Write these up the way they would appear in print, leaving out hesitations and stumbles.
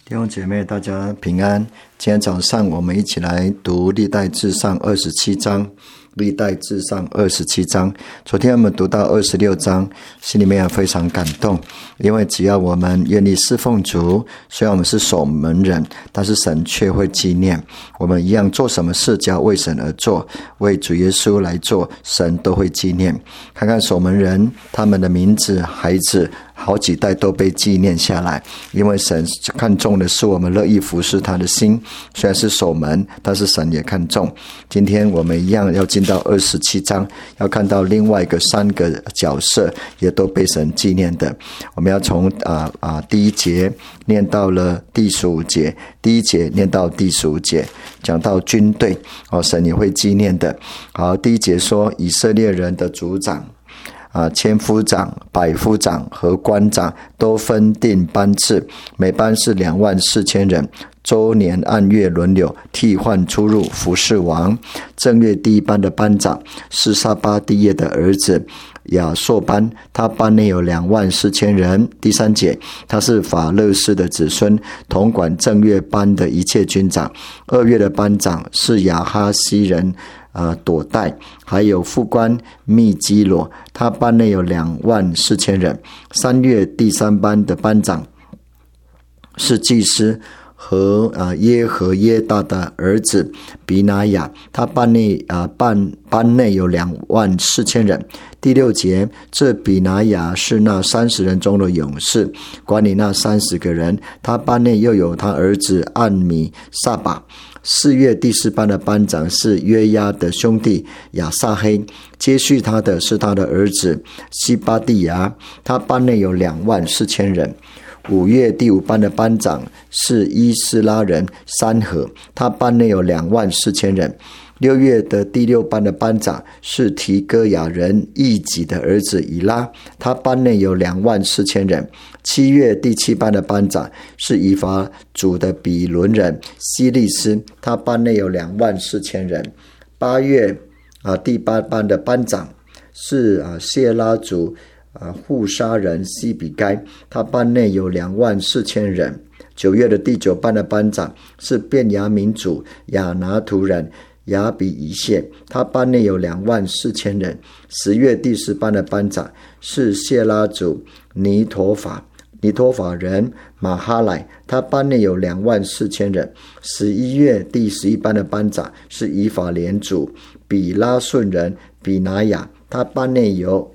弟兄姐妹，大家平安。今天早上我们一起来读历代志上27章。历代志上27章，昨天我们读到26章，心里面也非常感动，因为只要我们愿意侍奉主，虽然我们是守门人，但是神却会纪念我们一样做什么事，只要为神而做，为主耶稣来做，神都会纪念。看看守门人他们的名字、孩子好几代都被纪念下来，因为神看重的是我们乐意服侍他的心。虽然是守门，但是神也看重。今天我们一样要进到27章，要看到另外一个3个角色也都被神纪念的。我们要从第1节念到了第15节，第1节念到第15节，讲到军队神也会纪念的。好，第1节说以色列人的族长千夫长、百夫长和官长都分定班次，每班是24000人，周年按月轮流替换出入服侍王。正月第1班的班长是撒巴第叶的儿子亚硕班，他班内有24000人。第3节，他是法勒斯的子孙，统管正月班的一切军长。2月的班长是亚哈西人朵代，还有副官密基罗，他班内有24000人。3月第3班的班长是祭司和耶和耶大的儿子比拿雅，他班内有24000人。第6节，这比拿雅是那30人中的勇士，管理那30个人。他班内又有他儿子暗米撒巴。4月第4班的班长是约押的兄弟亚撒黑，接续他的是他的儿子西巴蒂亚，他班内有24000人。5月第5班的班长是伊斯拉人三河，他班内有24000人。6月的第6班的班长是提哥亚人义己的儿子以拉，他班内有24000人。7月第7班的班长是以法主的比伦人希利斯，他班内有24000人。8月第8班的班长是谢拉族户沙人西比该，他班内有24000人。9月的第9班的班长是便雅悯族亚拿图人亚比以谢，他班内有24000人。10月第10班的班长是谢拉族尼陀法人马哈莱，他班内有24000人。11月第11班的班长是以法莲族比拉顺人比拿雅，他班内有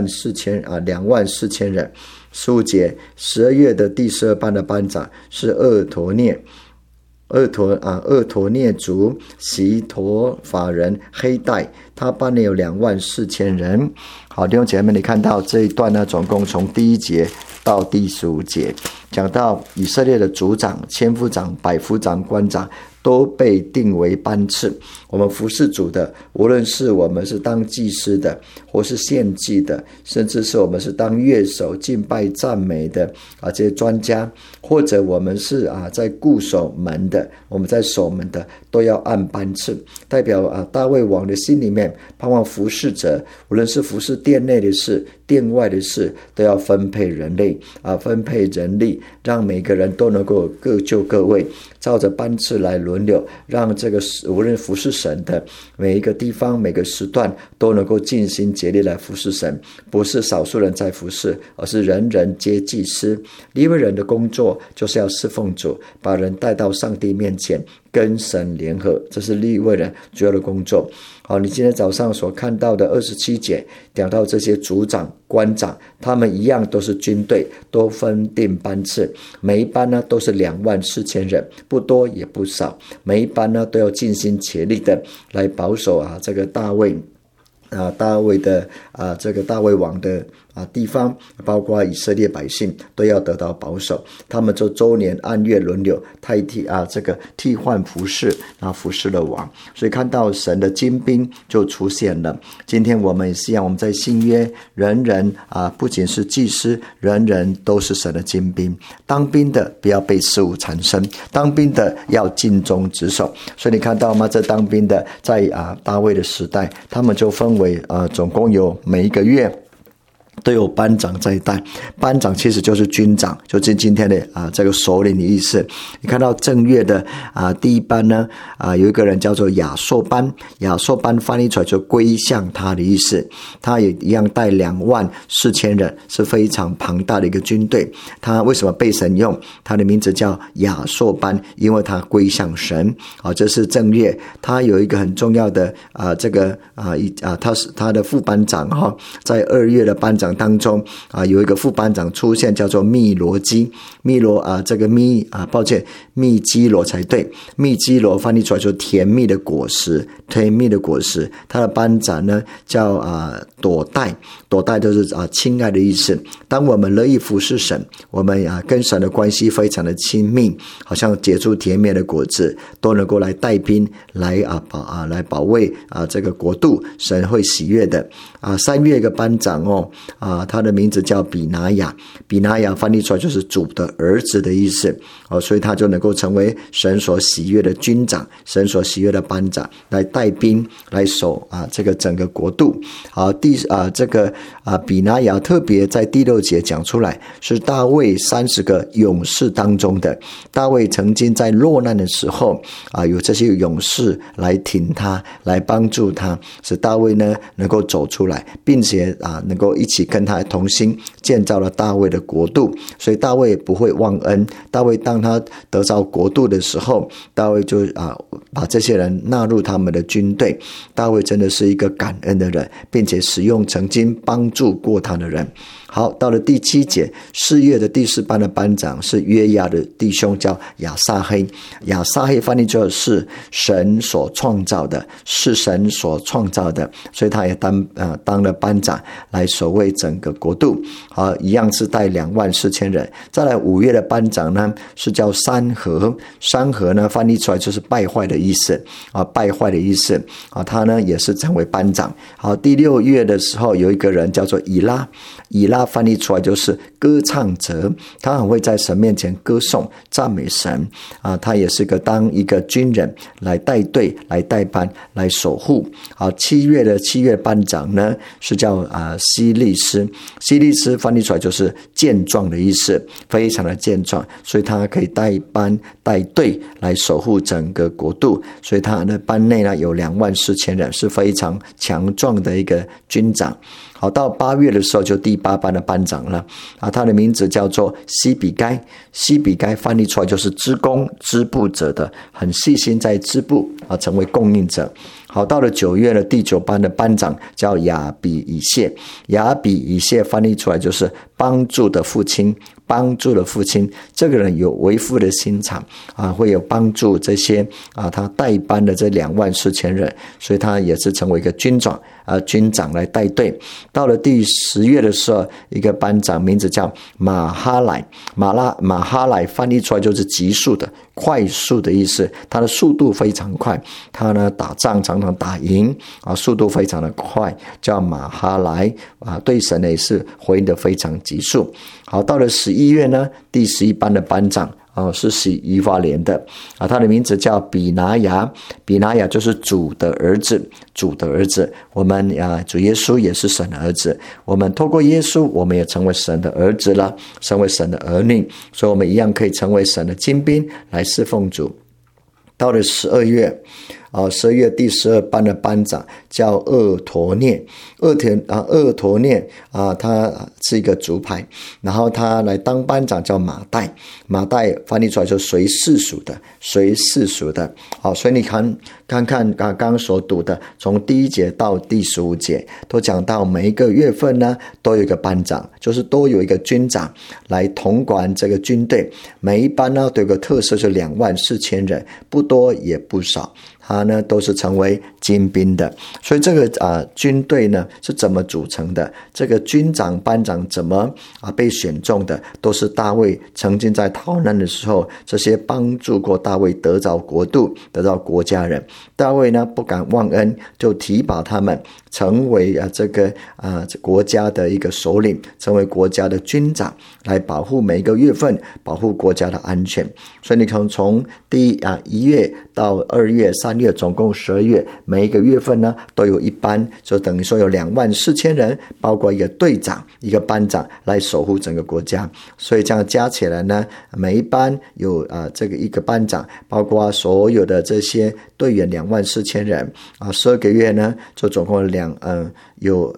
24000人。15节，12月的第12班的班长是厄陀涅族席陀法人黑带，他班内有24000人。好，弟兄姐妹，你看到这一段呢，总共从第1节到第15节，讲到以色列的族长、千夫长、百夫长、官长都被定为班次。我们服侍主的，无论是我们是当祭司的，或是献祭的，甚至是我们是当乐手、敬拜、赞美的这些专家，或者我们是在固守门的，我们在守门的，都要按班次。代表大卫王的心里面盼望服侍者，无论是服侍殿内的事、殿外的事，都要分配人力，让每个人都能够各就各位，照着班次来轮流，让这个无论服侍神的每一个地方、每个时段都能够尽心竭力来服侍神。不是少数人在服侍，而是人人皆祭司。利未人的工作就是要侍奉主，把人带到上帝面前，跟神联合，这是利未人主要的工作。好，你今天早上所看到的27节讲到这些族长、官长，他们一样都是军队，都分定班次，每一班呢都是24000人，不多也不少，每一班呢都要尽心竭力的来保守这个大卫的这个大卫王的地方，包括以色列百姓都要得到保守。他们就周年按月轮流替换服侍了王。所以看到神的精兵就出现了。今天我们也是一样，我们在新约人人不仅是祭司，人人都是神的精兵。当兵的不要被事物缠身，当兵的要尽忠职守。所以你看到吗？这当兵的在大卫的时代，他们就分为总共有每一个月都有班长在带，班长其实就是军长，就是今天的这个首领的意思。你看到正月的第一班呢有一个人叫做亚硕班，亚硕班翻译出来就归向他的意思。他也一样带24000人，是非常庞大的一个军队。他为什么被神用？他的名字叫亚硕班，因为他归向神。这是正月。他有一个很重要的他的副班长在2月的班长当中有一个副班长出现，叫做密罗基。密基罗才对。密基罗翻译出来就是甜蜜的果实，甜蜜的果实。他的班长呢叫朵代，朵代就是亲爱的意思。当我们乐意服侍神，我们跟神的关系非常的亲密，好像结出甜蜜的果子，都能够来带兵来保卫这个国度，神会喜悦的。3月一个班长他的名字叫比拿雅，比拿雅翻译出来就是主的儿子的意思所以他就能够成为神所喜悦的军长，神所喜悦的班长，来带兵来守这个整个国度。比拿雅特别在第6节讲出来，是大卫30个勇士当中的。大卫曾经在落难的时候有这些勇士来挺他，来帮助他，使大卫呢能够走出来，并且能够一起跟他同心建造了大卫的国度。所以大卫不会忘恩。大卫当他得着国度的时候，大卫就把这些人纳入他们的军队。大卫真的是一个感恩的人，并且使用曾经帮助过他的人。好，到了第7节，4月的第4班的班长是约押的弟兄，叫亚撒黑。亚撒黑翻译就是神所创造的，是神所创造的，所以他也当了班长来守卫整个国度。一样是带24000人。再来5月的班长呢是叫山河，山河呢翻译出来就是败坏的意思败坏的意思他呢也是成为班长。好，第6月的时候有一个人叫做以拉，以拉翻译出来就是歌唱者，他很会在神面前歌颂赞美神他也是当一个军人来带队来带班来守护。好，7月班长呢是叫希利斯，希利斯翻译出来就是健壮的意思，非常的健壮，所以他可以带班带队来守护整个国度。所以他的班内呢有24000人，是非常强壮的一个军长。好，到8月的时候就第8班的班长了他的名字叫做西比该，西比该翻译出来就是织工织布者的，很细心在织布成为供应者。好，到了9月的第9班的班长叫亚比以谢，亚比以谢翻译出来就是帮助的父亲，帮助的父亲。这个人有为父的心肠会有帮助这些他带班的这24000人，所以他也是成为一个军长来带队。到了第10月的时候，一个班长名字叫马哈莱，马哈莱翻译出来就是急速的快速的意思，他的速度非常快，他呢打仗常常打赢速度非常的快，叫马哈莱对神也是回应的非常急速。好，到了11月呢，第11班的班长是洗以法莲的他的名字叫比拿雅，比拿雅就是主的儿子，主的儿子。我们主耶稣也是神的儿子，我们透过耶稣我们也成为神的儿子了，成为神的儿女，所以我们一样可以成为神的精兵来侍奉主。到了12月12月第12班的班长叫厄陀涅，厄陀涅他是一个族派，然后他来当班长叫马代，马代翻译出来就随世属的，随世属的。好，所以你看看刚刚所读的，从第1节到第15节都讲到每一个月份呢都有一个班长，就是都有一个军长来统管这个军队。每一班呢都有个特色，就24000人，不多也不少，他呢都是成为精兵的。所以这个军队呢是怎么组成的，这个军长班长怎么被选中的，都是大卫曾经在逃难的时候，这些帮助过大卫得着国度得着国家人，大卫呢不敢忘恩，就提拔他们成为这个国家的一个首领，成为国家的军长，来保护每一个月份，保护国家的安全。所以你看从第1月到到2月、3月，总共12月，每一个月份呢都有一班，就等于说有24000人，包括一个队长、一个班长来守护整个国家。所以这样加起来呢，每一班有这个一个班长，包括所有的这些队员24000人12个月呢，就总共有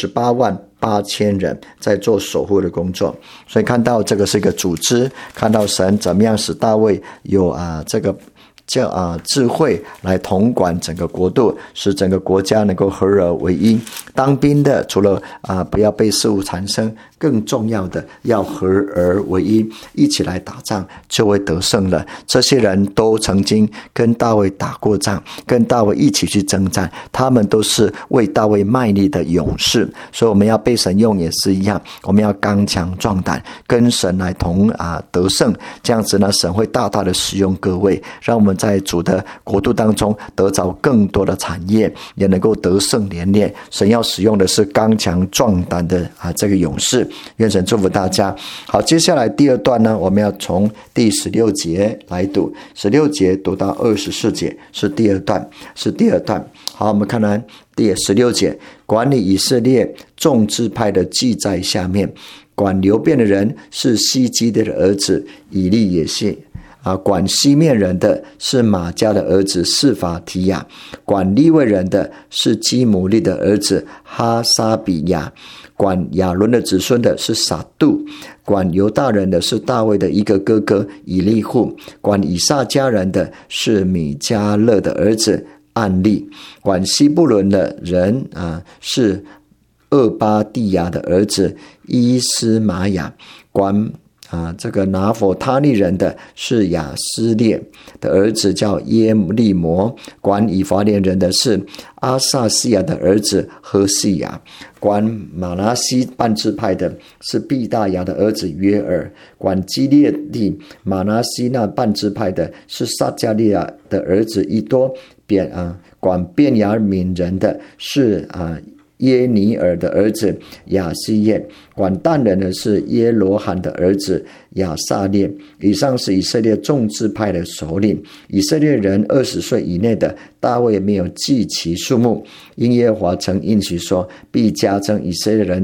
288000人在做守护的工作。所以看到这个是一个组织，看到神怎么样使大卫有这个智慧来统管整个国度，使整个国家能够合而为一。当兵的除了不要被事物缠身，更重要的要合而为一，一起来打仗就会得胜了。这些人都曾经跟大卫打过仗，跟大卫一起去征战，他们都是为大卫卖力的勇士。所以我们要被神用也是一样，我们要刚强壮胆，跟神来得胜。这样子呢，神会大大的使用各位，让我们在主的国度当中得着更多的产业，也能够得胜连连。神要使用的是刚强壮胆的这个勇士。愿神祝福大家。好，接下来第二段呢，我们要从第16节来读，16节读到24节是第二段。好，我们看看第16节，管理以色列众支派的记在下面。管流便的人是希基的儿子以利也谢，管西面人的是马加的儿子示法提亚，管利未人的是基姆利的儿子哈沙比亚，管亚伦的子孙的是撒杜，管犹大人的是大卫的一个哥哥以利户，管以撒家人的是米迦勒的儿子暗利，管西布伦的人是厄巴蒂亚的儿子伊斯玛雅，管这个拿佛他利人的是亚斯列的儿子叫耶利摩，管以法莲人的是阿撒西亚的儿子何西亚，管马拿西半支派的是毕大雅的儿子约尔，管基列地马拿西那半支派的是撒加利亚的儿子伊多，管便雅悯人的是耶尼尔的儿子亚西耶，管但人的是耶罗罕的儿子亚撒列。以上是以色列众支派的首领。以色列人20岁以内的，大卫没有记其数目，因耶和华曾应许说，必加增以色列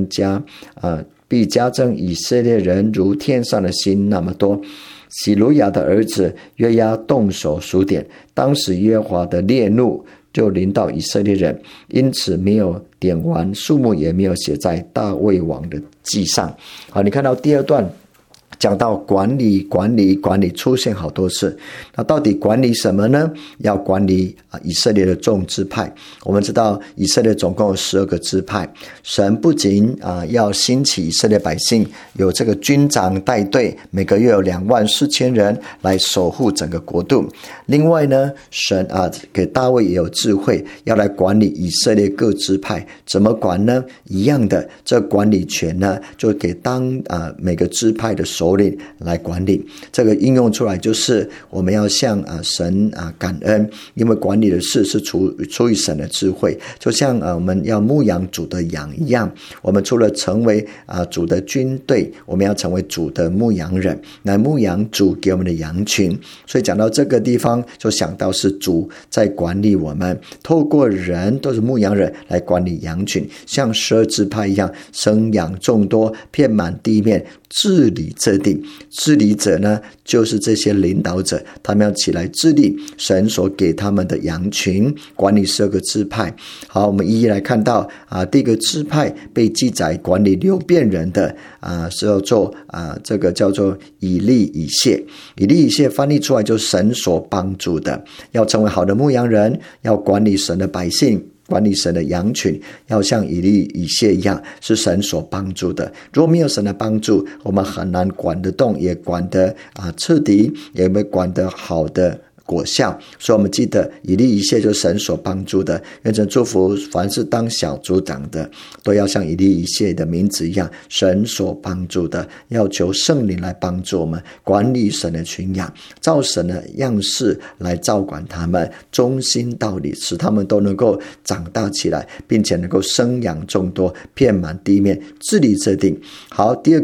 人如天上的星那么多。喜鲁雅的儿子约押动手数点，当时耶和华的烈怒就临到以色列人，因此没有点完，数目也没有写在大卫王的记上。好，你看到第二段讲到管理出现好多次。那到底管理什么呢？要管理以色列的众支派。我们知道以色列总共有12个支派，神不仅要兴起以色列百姓，有这个军长带队，每个月有24000人来守护整个国度。另外呢，神给大卫也有智慧，要来管理以色列各支派。怎么管呢？一样的，这管理权呢，就给每个支派的首领来管理。这个应用出来就是我们要向神感恩，因为管理的事是出于神的智慧。就像我们要牧养主的羊一样，我们除了成为主的军队，我们要成为主的牧羊人，来牧养主给我们的羊群。所以讲到这个地方，就想到是主在管理我们，透过人都是牧羊人来管理羊群，像12支派一样，生养众多，遍满地面，治理这地。治理者呢，就是这些领导者，他们要起来治理神所给他们的羊群，管理12个支派。好，我们一一来看到第一个支派被记载管理流便人的是要做这个叫做以利以谢。以利以谢翻译出来就是神所帮助的，要成为好的牧羊人，要管理神的百姓，管理神的羊群，要像以利以谢一样，是神所帮助的。如果没有神的帮助，我们很难管得动，也管得彻底，也没管得好的果效。所以我们记得以利以谢就是神所帮助的。愿神祝福凡是当小组长的，都要像以利以谢的名字一样，神所帮助的，要求圣灵来帮助我们管理神的群羊，照神的样式来照管他们，忠心道理，使他们都能够长大起来，并且能够生养众多，遍满地面，治理这地。好，第二个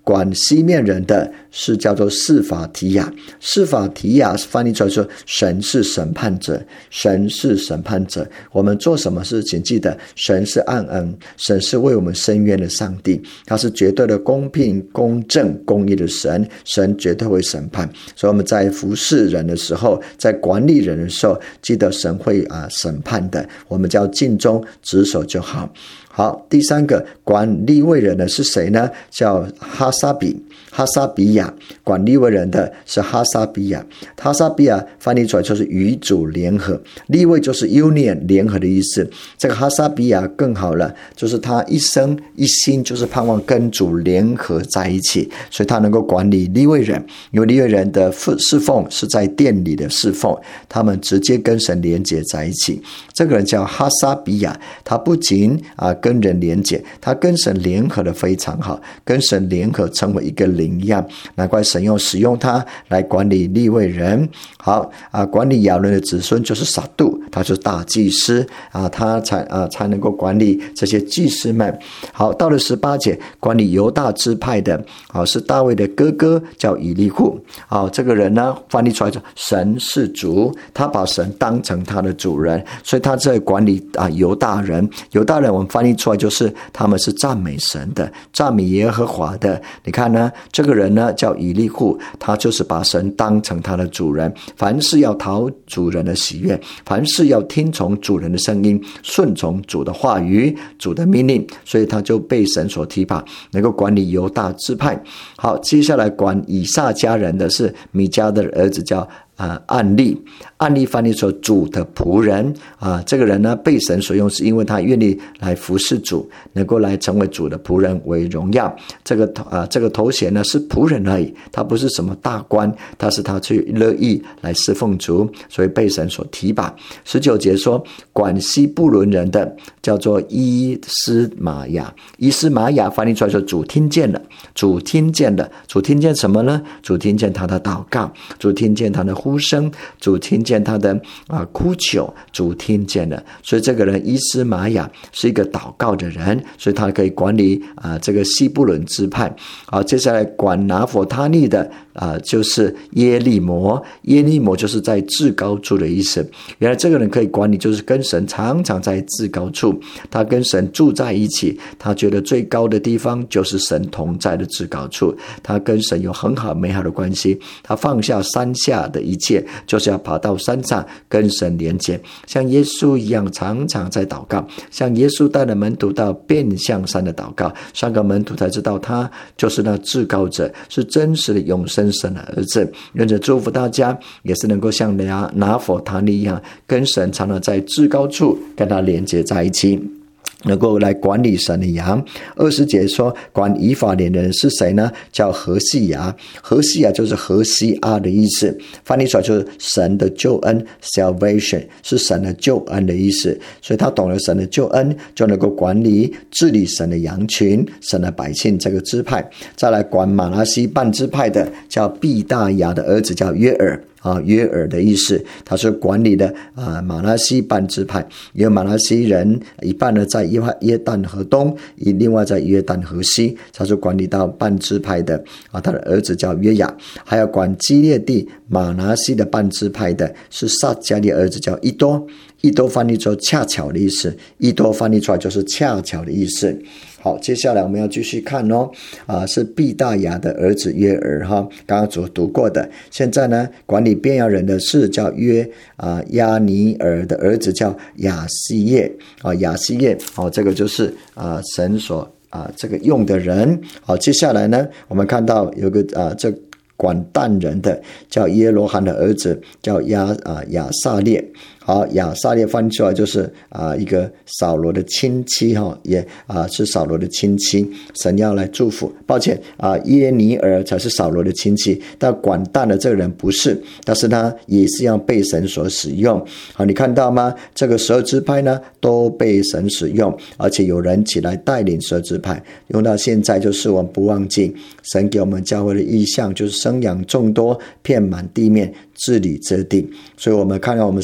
管西面人的是叫做示法提亚。示法提亚翻译出来说，神是审判者，神是审判者。我们做什么事情，记得神是按恩，神是为我们伸冤的上帝，他是绝对的公平、公正、公义的神，神绝对会审判。所以我们在服侍人的时候，在管理人的时候，记得神会审判的，我们只要尽忠职守就好。好，第三个管利未人的是谁呢？叫哈撒比亚。管利未人的是哈撒比亚。哈撒比亚翻译出来就是与主联合，利未就是 union 联合的意思。这个哈撒比亚更好了，就是他一生一心就是盼望跟主联合在一起，所以他能够管理利未人。因为利未人的侍奉是在殿里的侍奉，他们直接跟神连结在一起。这个人叫哈撒比亚，他不仅跟人连结，他跟神联合的非常好，跟神联合成为一个灵一样，难怪神使用他来管理利未人。好管理亚伦的子孙就是撒督，他就是大祭司他才能够管理这些祭司们。好，到了18节，管理犹大支派的是大卫的哥哥，叫以利户。这个人呢，翻译出来说神是主，他把神当成他的主人，所以他在管理犹大人。犹大人我们翻译出来就是他们是赞美神的，赞美耶和华的。你看呢，这个人呢叫以利户，他就是把神当成他的主人，凡事要讨主人的喜悦，凡事要听从主人的声音，顺从主的话语，主的命令，所以他就被神所提拔，能够管理犹大支派。好，接下来管以撒家人的是米迦的儿子叫暗利翻译说主的仆人这个人呢被神所用，是因为他愿意来服侍主，能够来成为主的仆人为荣耀。这个头衔呢是仆人而已，他不是什么大官，他去乐意来侍奉主，所以被神所提拔。19节说管西布伦人的叫做伊斯玛雅。伊斯玛雅翻译出来说主听见了，主听见什么呢？主听见他的祷告，主听见他的呼声，主听见他的哭求，主听见了。所以这个人伊斯玛雅是一个祷告的人，所以他可以管理这个西布伦支派。好，接下来管拿弗他利的就是耶利摩。耶利摩就是在至高处的意思。原来这个人可以管理，就是跟神常常在至高处，他跟神住在一起，他觉得最高的地方就是神同在的至高处，他跟神有很好美好的关系，他放下山下的一切，就是要爬到山上跟神连接，像耶稣一样常常在祷告，像耶稣带了门徒到变相山的祷告，3个门徒才知道他就是那至高者，是真实的永生神的儿子。愿着祝福大家也是能够像拿弗他利一样，跟神常常在至高处跟他连接在一起，能够来管理神的羊。20节说管以法莲的人是谁呢？叫何西亚。何西亚就是何西阿的意思，翻译出来就是神的救恩 salvation， 是神的救恩的意思。所以他懂了神的救恩，就能够管理治理神的羊群，神的百姓这个支派。再来管马拉西半支派的叫毕大雅的儿子叫约尔。约尔的意思，他是管理的马拉西半支派，因为马拉西人一半呢在约旦河东，另外在约旦河西，他是管理到半支派的他的儿子叫约雅。还有管基列地马拿西的半支派的是撒迦利儿子叫伊多。伊多翻译出恰巧的意思，伊多翻译出来就是恰巧的意思。好，接下来我们要继续看是毕大雅的儿子约尔刚刚所读过的。现在呢，管理便雅人的是叫亚尼尔的儿子叫亚西叶亚西叶这个就是神所这个用的人。好，接下来呢，我们看到有个这管但人的叫耶罗罕的儿子叫亚撒列。好，亚撒列翻译出来就是一个扫罗的亲戚也是扫罗的亲戚，神要来祝福。抱歉耶尼尔才是扫罗的亲戚，但管但的这个人不是，但是他也是要被神所使用。好，你看到吗？这个12支派呢都被神使用，而且有人起来带领12支派，用到现在就是我们不忘记神给我们教会的意向，就是生养众多，遍满地面，治理这地。所以我们看到我们生养众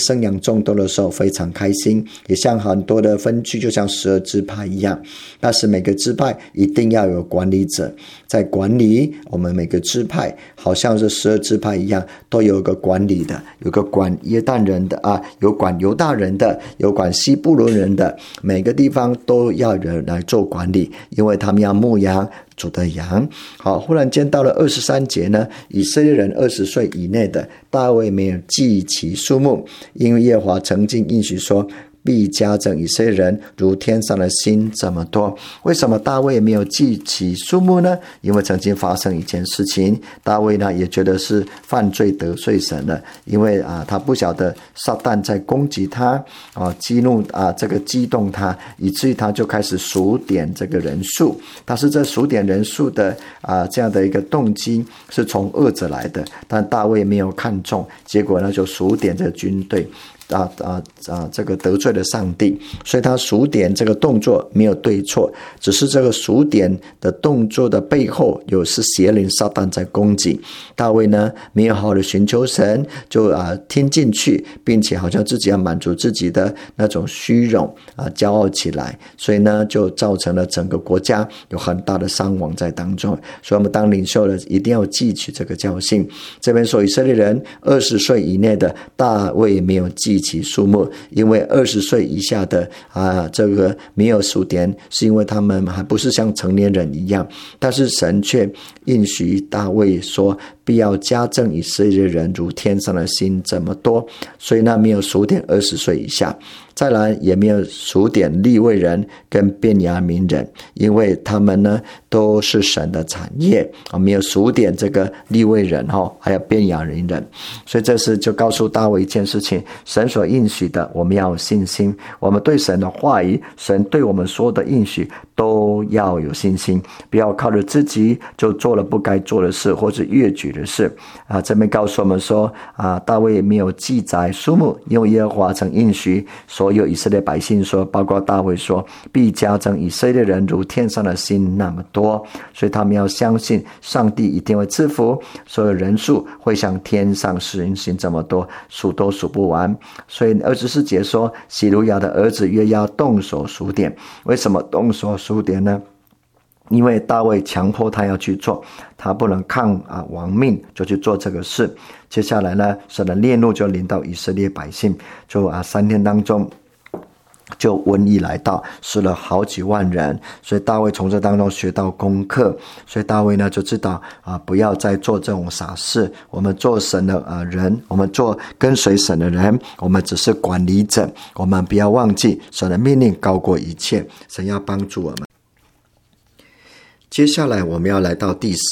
众多的时候非常开心，也像很多的分区，就像12支派一样。但是每个支派一定要有管理者在管理我们每个支派，好像是12支派一样，都有个管理的，有个管约旦人的有管犹大人的，有管西布伦人的，每个地方都要有人来做管理，因为他们要牧羊主的羊。好，忽然间到了23节呢，以色列人20岁以内的，大卫没有记其数目，因为耶和华曾经应许说，必加增以色列人如天上的星这么多。为什么大卫没有记起数目呢？因为曾经发生一件事情，大卫呢也觉得是犯罪得罪神了，因为他不晓得撒旦在攻击他激动他，以至于他就开始数点这个人数。但是这数点人数的这样的一个动机是从恶者来的，但大卫没有看中，结果呢就数点这个军队。这个得罪了上帝，所以他数点这个动作没有对错，只是这个数点的动作的背后有是邪灵撒旦在攻击。大卫呢没有好好的寻求神，就听进去，并且好像自己要满足自己的那种虚荣骄傲起来，所以呢就造成了整个国家有很大的伤亡在当中。所以我们当领袖的一定要记取这个教训。这边说以色列人20岁以内的，大卫没有记其数目，因为20岁以下的这个没有数点，是因为他们还不是像成年人一样。但是神却应许大卫说，必要加增以色列人如天上的星这么多，所以呢没有数点20岁以下。再来也没有数点利未人跟便雅悯人，因为他们呢都是神的产业，没有数点这个利未人还有便雅悯人。所以这时就告诉大卫一件事情，神所应许的我们要有信心，我们对神的话语，神对我们说的应许都要有信心，不要靠着自己就做了不该做的事或者越矩的事这边告诉我们说大卫没有记载数目，因为耶和华曾应许所有以色列百姓说，包括大卫说，必加增以色列人如天上的星那么多。所以他们要相信上帝一定会赐福，所有人数会像天上星星这么多，数都数不完。所以24节说，洗鲁雅的儿子约押动手数点。为什么动手数点呢？因为大卫强迫他要去做，他不能抗王命就去做这个事。接下来呢，神的烈怒就临到以色列百姓，就3天当中就瘟疫来到，死了好几万人。所以大卫从这当中学到功课，所以大卫呢就知道不要再做这种傻事。我们做神的人，我们做跟随神的人，我们只是管理者，我们不要忘记神的命令高过一切，神要帮助我们。接下来我们要来到第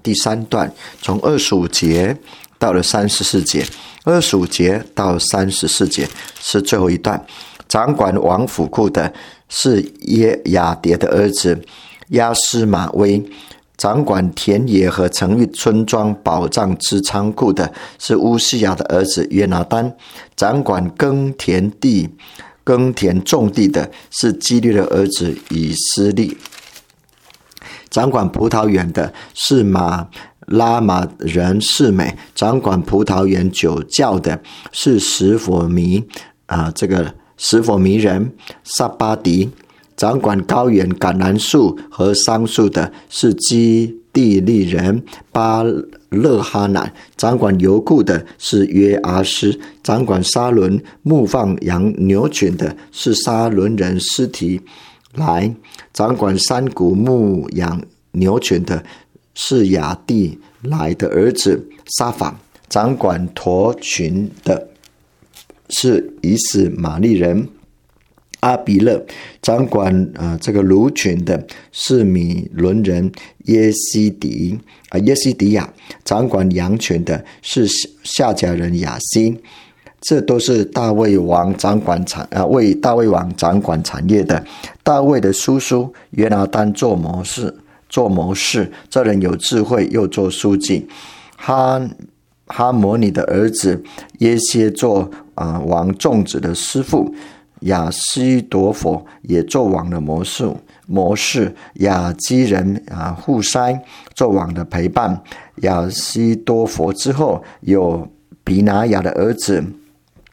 3段，从25节到了34节，25节到34节是最后一段。掌管王府库的是雅迭的儿子亚斯玛威，掌管田野和城邑村庄保障之仓库的是乌西雅的儿子约拿单，掌管耕田种地的是基律的儿子以斯利，掌管葡萄园的是马拉玛人示美，掌管葡萄园酒窖的是史佛弥史佛弥人撒巴迪，掌管高原橄榄树和桑树的是基地利人巴勒哈南，掌管油库的是约阿斯，掌管沙伦牧放羊牛群的是沙伦人斯提来，掌管山谷牧养牛群的是亚地来的儿子沙法，掌管驼群的是以斯玛利人阿比勒，掌管这个驴群的是米伦人耶西迪亚，掌管羊群的是夏甲人亚西。这都是大卫王掌管为大卫王掌管产业的。大卫的叔叔约拿单做谋士，这人有智慧，又做书记。哈摩尼的儿子耶歇做王众子的师傅，亚西多佛也做王的谋士，亚基人户筛做王的陪伴。亚西多佛之后有比拿雅的儿子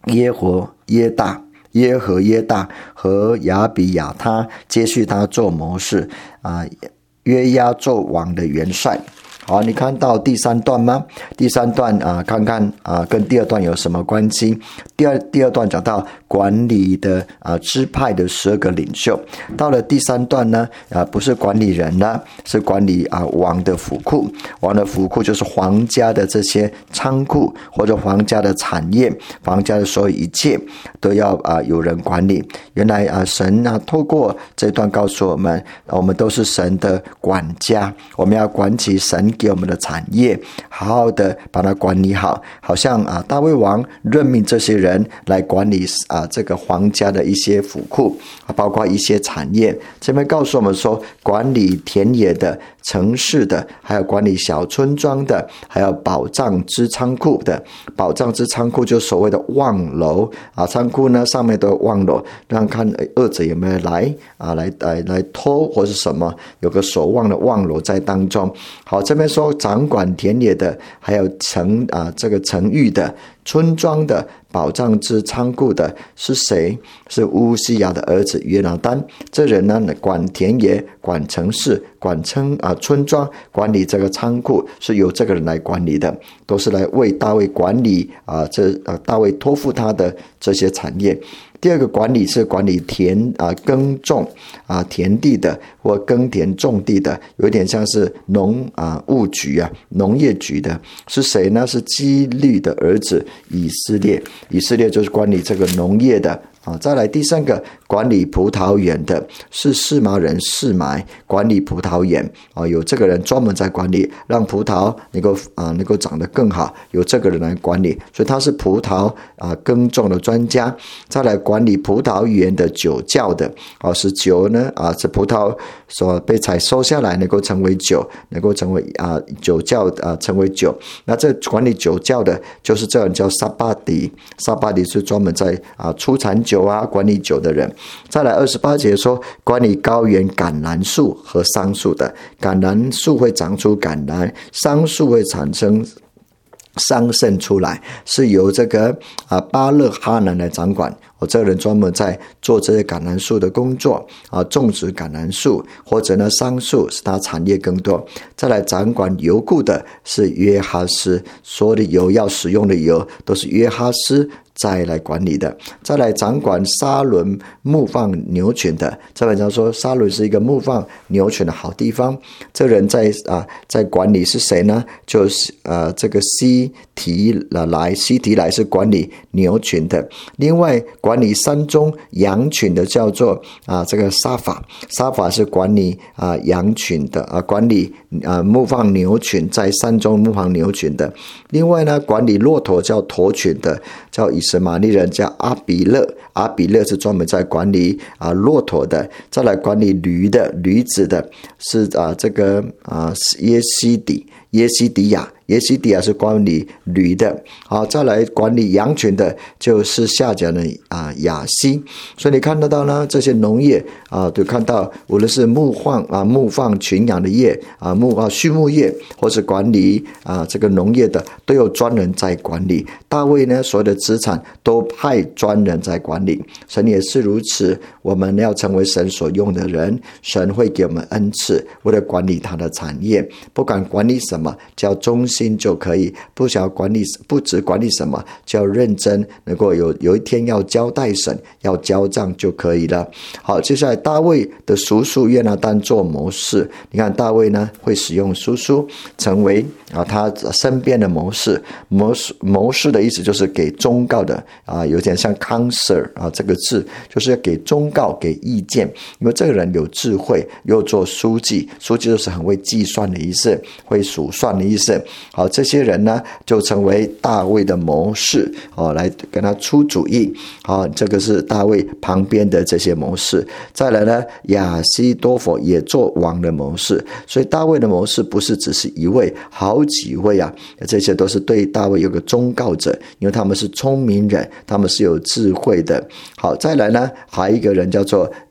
耶和耶大和亚比亚他接续他做谋士约押做王的元帅。好，你看到第3段吗？第3段看看跟第2段有什么关系？第二段讲到管理的支派的12个领袖。到了第3段呢，不是管理人了，是管理王的府库。王的府库就是皇家的这些仓库或者皇家的产业，皇家的所有一切都要有人管理。原来神透过这段告诉我们，我们都是神的管家，我们要管起神给我们的产业，好好的把它管理好。好像大卫王任命这些人来管理这个皇家的一些府库，包括一些产业。这边告诉我们说，管理田野的、城市的，还有管理小村庄的，还有宝藏之仓库的。宝藏之仓库就所谓的望楼仓库呢上面都有望楼，让看恶者有没有来偷或是什么，有个守望的望楼在当中。好，这边说掌管田野的，还有这个城域的、村庄的、宝藏之仓库的是谁？是乌西雅的儿子约拿单。这人呢，管田野、管城市、管村庄，管理这个仓库，是由这个人来管理的，都是来为大卫管理大卫托付他的这些产业。第2个管理是管理耕种田地的，或耕田种地的，有点像是农业局的，是谁呢？是基律的儿子以色列。以色列就是管理这个农业的。再来第3个管理葡萄园的是示麻人示买，管理葡萄园有这个人专门在管理，让葡萄能够长得更好，有这个人来管理，所以他是葡萄耕种的专家。再来管理葡萄园的酒窖的是酒呢是葡萄所被采收下来能够成为酒，能够成为酒窖成为酒。那这管理酒窖的就是这人叫撒巴迪是专门在出产酒管理酒的人。再来28节说，管理高原橄榄树和桑树的，橄榄树会长出橄榄，桑树会产生桑葚出来，是由这个巴勒哈南来掌管。这个人专门在做这些橄榄树的工作种植橄榄树或者呢桑树，使它产业更多。再来掌管油库的是约哈斯，所有的油要使用的油都是约哈斯再来管理的。再来掌管沙伦牧放牛群的，这本上说沙伦是一个牧放牛群的好地方。这人在管理是谁呢？就是这个西提来是管理牛群的。另外管理山中羊群的叫做这个沙法是管理羊群的管理牧放牛群，在山中牧放牛群的。另外呢，管理骆驼叫驼群的叫以实玛利人叫阿比勒是专门在管理骆驼的。再来管理驴子的是这个耶西底亚是管理驴的。好，再来管理羊群的就是下甲的亚西。所以你看得到呢，这些农业就看到无论是牧放群羊的业畜牧业，或是管理这个农业的，都有专人在管理。大卫呢，所有的资产都派专人在管理。神也是如此，我们要成为神所用的人，神会给我们恩赐，为了管理他的产业。不管管理什么，只要忠心就可以；不只管理什么，只要认真，能够有一天要交代神，要交账就可以了。好，接下来大卫的叔叔约拿单做谋士。你看大卫呢，会使用叔叔成为他身边的谋士。谋士的意思就是给忠告的有点像 counselor 这个字，就是要给忠告给意见。因为这个人有智慧，又做书记就是很会计算的意思，会数算的意思。好，这些人呢就成为大卫的谋士来跟他出主意。好，这个是大卫旁边的这些谋士。再来呢，亚西多弗也做王的谋士。所以大卫的谋士不是只是一位，好几位这些都是对大卫有个忠告者，因为他们是聪明人，他们是有智慧的。好，再来呢，还有一个人叫做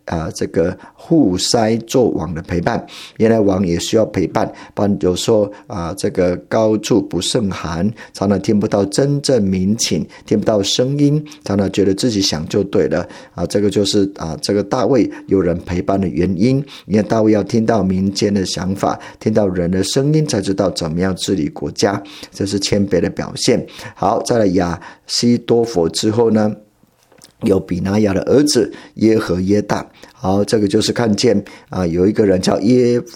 这个户筛做王的陪伴。原来王也需要陪伴，不然有时候这个高处不胜寒，常常听不到真正民情，听不到声音，常常觉得自己想就对了这个就是这个大卫有人陪伴的原因。因为大卫要听到民间的想法，听到人的声音，才知道怎么样治理国家，这是谦卑的表现。好，再来亚西多弗之后呢，有比拿雅的儿子耶和耶大。好，这个就是看见有一个人叫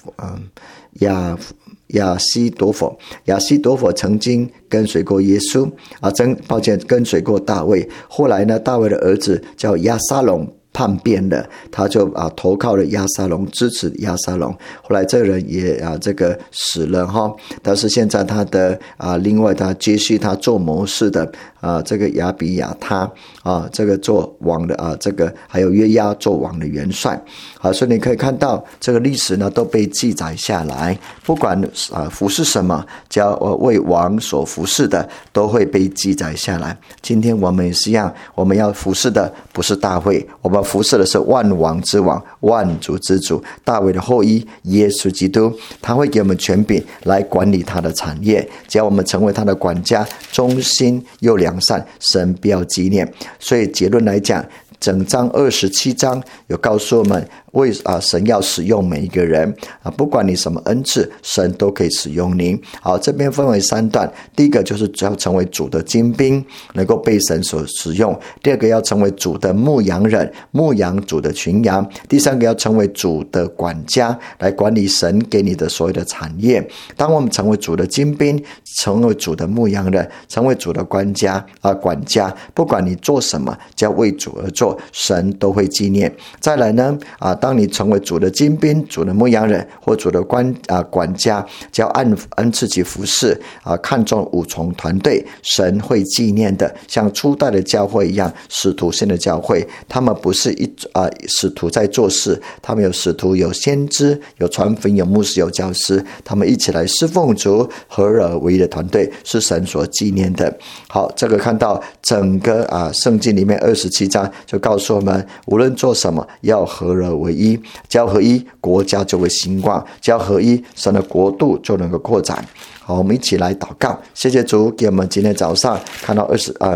亚西多弗。亚西多弗曾经跟随过耶稣跟随过大卫。后来呢，大卫的儿子叫押沙龙叛变了，他就投靠了押沙龙，支持押沙龙。后来这个人也这个死了哈，但是现在他的另外他接续他做谋士的这个亚比亚他这个做王的这个还有约押做王的元帅所以你可以看到这个历史呢都被记载下来，不管服侍什么，只要为王所服侍的都会被记载下来。今天我们也是一样，我们要服侍的不是大卫，我们服侍的是万王之王，万主之主，大卫的后裔耶稣基督。他会给我们权柄来管理他的产业，只要我们成为他的管家，忠心又良善，神必要纪念。所以结论来讲，整章27章有告诉我们神要使用每一个人不管你什么恩赐，神都可以使用您。好，这边分为3段，第一个就是要成为主的精兵，能够被神所使用；第二个要成为主的牧羊人，牧羊主的群羊；第三个要成为主的管家，来管理神给你的所有的产业。当我们成为主的精兵，成为主的牧羊人，成为主的管家，不管你做什么，只要为主而做，神都会纪念。再来呢当你成为主的精兵，主的牧羊人或主的管家，只要按自己服侍看重5重团队，神会纪念的。像初代的教会一样，使徒性的教会，他们不是使徒在做事，他们有使徒，有先知，有传福音，有牧师，有教师，他们一起来侍奉主，合而为一的团队，是神所纪念的。好，这个看到整个圣经里面27章就告诉我们，无论做什么要合而为一，只要合一，国家就会兴旺；只要合一，神的国度就能够扩展。好，我们一起来祷告。谢谢主给我们今天早上看到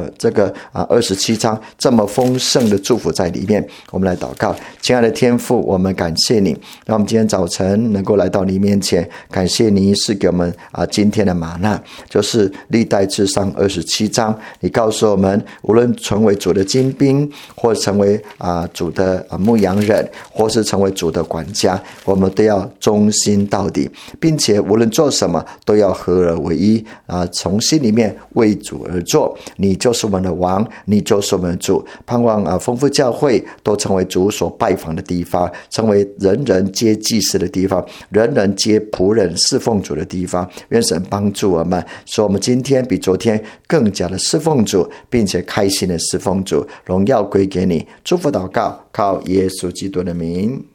27章这么丰盛的祝福在里面。我们来祷告。亲爱的天父，我们感谢你，让我们今天早晨能够来到你面前，感谢你是给我们今天的玛纳，就是历代志上27章。你告诉我们，无论成为主的精兵，或成为主的牧羊人，或是成为主的管家，我们都要忠心到底，并且无论做什么都要合而为一从心里面为主而做。你就是我们的王，你就是我们的主。盼望丰富教会都成为主所拜访的地方，成为人人皆祭司的地方，人人皆仆人侍奉主的地方。愿神帮助我们，使我们今天比昨天更加的侍奉主，并且开心的侍奉主，荣耀归给你。祝福祷告，靠耶稣基督的名。